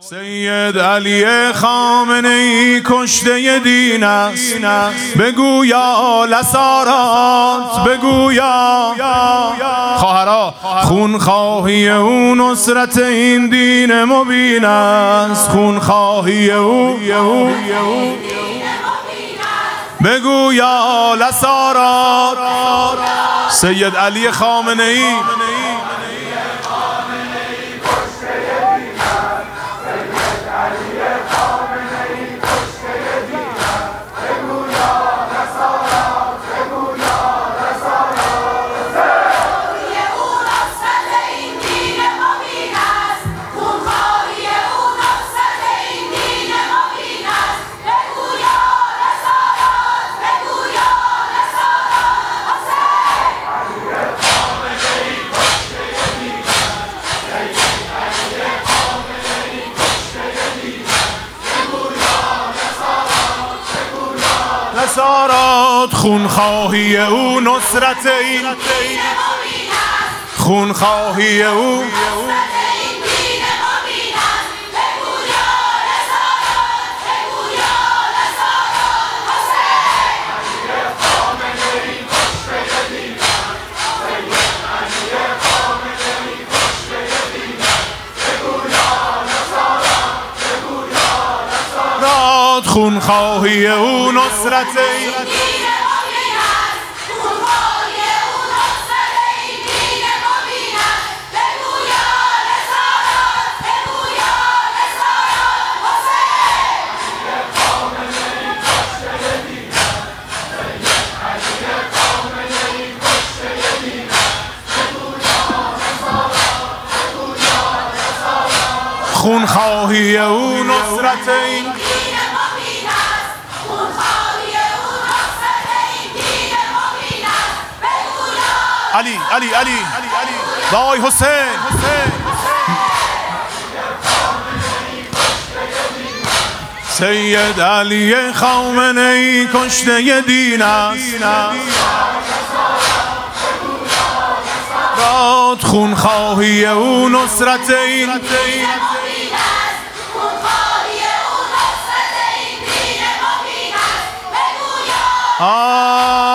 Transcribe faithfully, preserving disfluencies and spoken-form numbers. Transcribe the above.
سید علی خامنه‌ای کشته دین است، بگو یا آل اسارات، بگو یا خواهرا، خونخواهی او نصرت این دین مبین است، خونخواهی او بگو یا آل اسارات. سید علی خامنه‌ای اسارات، خونخواهی او نصرت این خونخواهی او خونخواهی او نصرت این خونخواهی او نصرت این علی علی علی وای حسین سید علی خامنه‌ای کشته دین است، داد خونخواهی او نصرت این آه